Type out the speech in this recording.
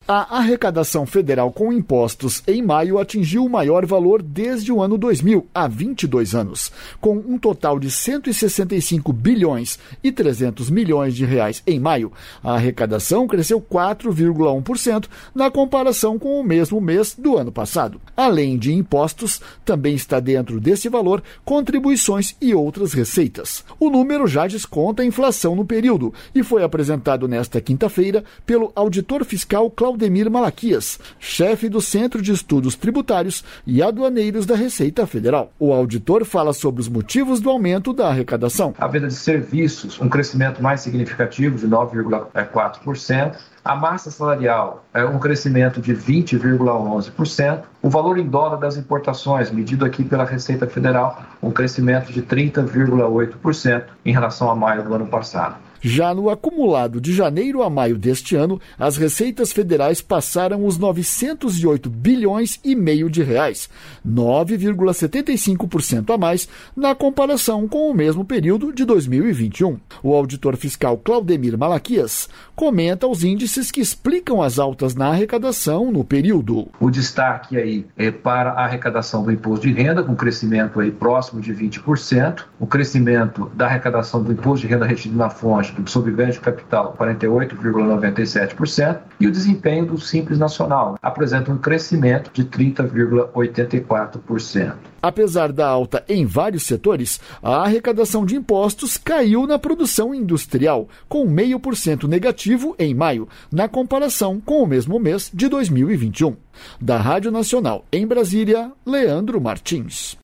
A arrecadação federal com impostos em maio atingiu o maior valor desde o ano 2000, há 22 anos, com um total de 165 bilhões e 300 milhões de reais em maio. A arrecadação cresceu 4,1% na comparação com o mesmo mês do ano passado. Além de impostos, também está dentro desse valor contribuições e outras receitas. O número já desconta a inflação no período e foi apresentado nesta quinta-feira pelo auditor fiscal Claudemir Malaquias, chefe do Centro de Estudos Tributários e Aduaneiros da Receita Federal. O auditor fala sobre os motivos do aumento da arrecadação. A venda de serviços, um crescimento mais significativo de 9,4%. A massa salarial é um crescimento de 20,11%. O valor em dólar das importações, medido aqui pela Receita Federal, um crescimento de 30,8% em relação a maio do ano passado. Já no acumulado de janeiro a maio deste ano, as receitas federais passaram os 908 bilhões e meio de reais, 9,75% a mais na comparação com o mesmo período de 2021. O auditor fiscal Claudemir Malaquias comenta os índices que explicam as altas na arrecadação no período. O destaque aí é para a arrecadação do imposto de renda, com crescimento aí próximo de 20%, o crescimento da arrecadação do imposto de renda retido na fonte sobre ganho de capital, 48,97%, e o desempenho do Simples Nacional apresenta um crescimento de 30,84%. Apesar da alta em vários setores, a arrecadação de impostos caiu na produção industrial, com 0,5% negativo em maio, na comparação com o mesmo mês de 2021. Da Rádio Nacional em Brasília, Leandro Martins.